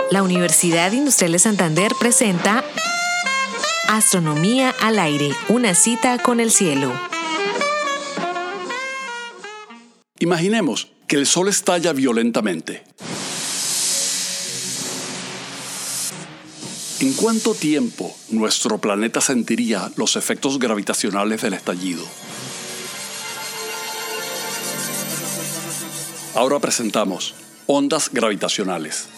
La Universidad Industrial de Santander presenta Astronomía al aire, una cita con el cielo. Imaginemos que el Sol estalla violentamente. ¿En cuánto tiempo nuestro planeta sentiría los efectos gravitacionales del estallido? Ahora presentamos ondas gravitacionales.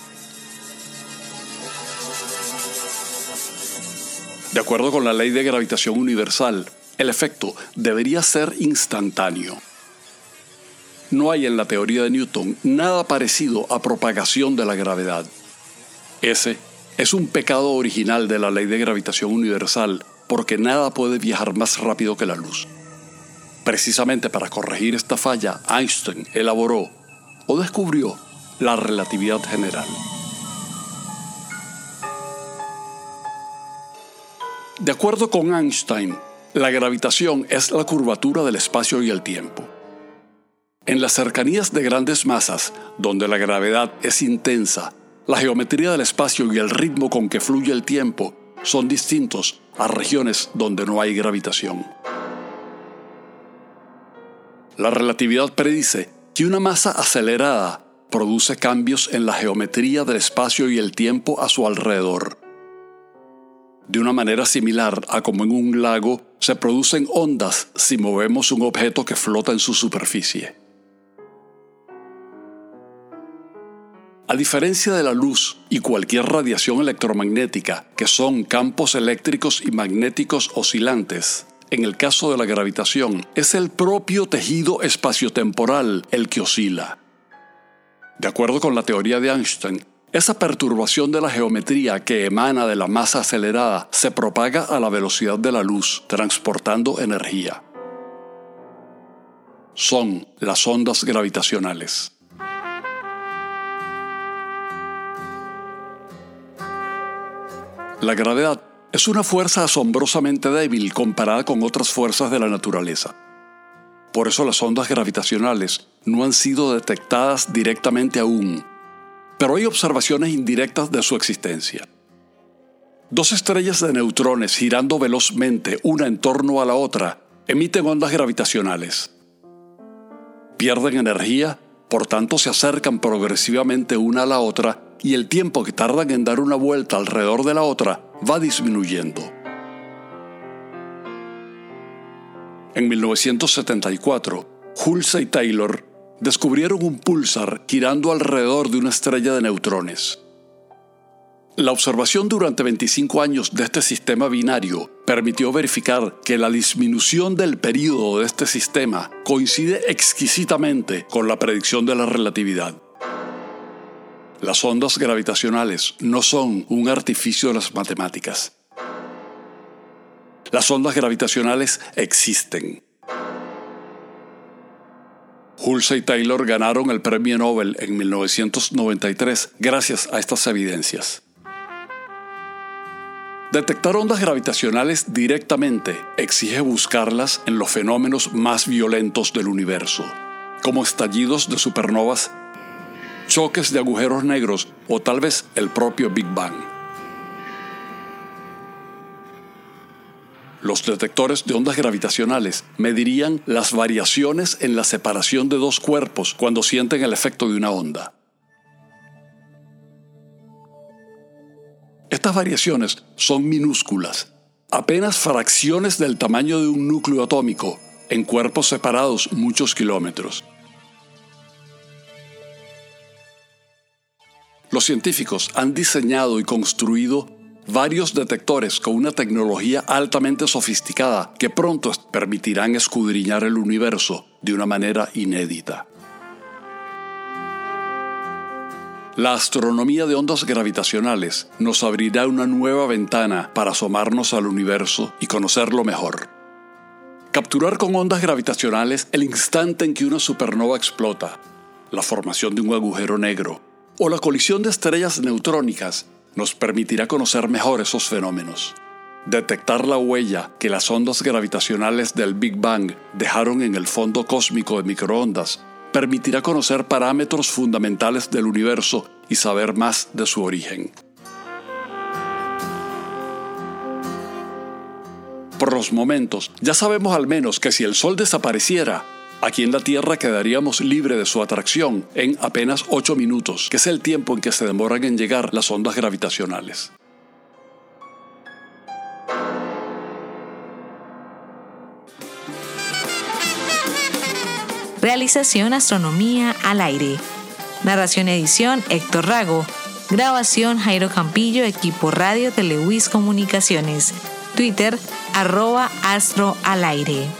De acuerdo con la ley de gravitación universal, el efecto debería ser instantáneo. No hay en la teoría de Newton nada parecido a propagación de la gravedad. Ese es un pecado original de la ley de gravitación universal, porque nada puede viajar más rápido que la luz. Precisamente para corregir esta falla, Einstein elaboró o descubrió la relatividad general. De acuerdo con Einstein, la gravitación es la curvatura del espacio y el tiempo. En las cercanías de grandes masas, donde la gravedad es intensa, la geometría del espacio y el ritmo con que fluye el tiempo son distintos a regiones donde no hay gravitación. La relatividad predice que una masa acelerada produce cambios en la geometría del espacio y el tiempo a su alrededor. De una manera similar a como en un lago se producen ondas si movemos un objeto que flota en su superficie. A diferencia de la luz y cualquier radiación electromagnética, que son campos eléctricos y magnéticos oscilantes, en el caso de la gravitación, es el propio tejido espaciotemporal el que oscila. De acuerdo con la teoría de Einstein, esa perturbación de la geometría que emana de la masa acelerada se propaga a la velocidad de la luz, transportando energía. Son las ondas gravitacionales. La gravedad es una fuerza asombrosamente débil comparada con otras fuerzas de la naturaleza. Por eso las ondas gravitacionales no han sido detectadas directamente aún, pero hay observaciones indirectas de su existencia. Dos estrellas de neutrones girando velozmente una en torno a la otra emiten ondas gravitacionales. Pierden energía, por tanto se acercan progresivamente una a la otra y el tiempo que tardan en dar una vuelta alrededor de la otra va disminuyendo. En 1974, Hulse y Taylor descubrieron un púlsar girando alrededor de una estrella de neutrones. La observación durante 25 años de este sistema binario permitió verificar que la disminución del período de este sistema coincide exquisitamente con la predicción de la relatividad. Las ondas gravitacionales no son un artificio de las matemáticas. Las ondas gravitacionales existen. Hulse y Taylor ganaron el Premio Nobel en 1993 gracias a estas evidencias. Detectar ondas gravitacionales directamente exige buscarlas en los fenómenos más violentos del universo, como estallidos de supernovas, choques de agujeros negros o tal vez el propio Big Bang. Los detectores de ondas gravitacionales medirían las variaciones en la separación de dos cuerpos cuando sienten el efecto de una onda. Estas variaciones son minúsculas, apenas fracciones del tamaño de un núcleo atómico, en cuerpos separados muchos kilómetros. Los científicos han diseñado y construido varios detectores con una tecnología altamente sofisticada que pronto permitirán escudriñar el universo de una manera inédita. La astronomía de ondas gravitacionales nos abrirá una nueva ventana para asomarnos al universo y conocerlo mejor. Capturar con ondas gravitacionales el instante en que una supernova explota, la formación de un agujero negro o la colisión de estrellas neutrónicas nos permitirá conocer mejor esos fenómenos. Detectar la huella que las ondas gravitacionales del Big Bang dejaron en el fondo cósmico de microondas permitirá conocer parámetros fundamentales del universo y saber más de su origen. Por los momentos, ya sabemos al menos que si el Sol desapareciera, aquí en la Tierra quedaríamos libre de su atracción en apenas 8 minutos, que es el tiempo en que se demoran en llegar las ondas gravitacionales. Realización Astronomía al Aire. Narración y edición Héctor Rago. Grabación Jairo Campillo, equipo Radio Telewis Comunicaciones. Twitter @astroalaire.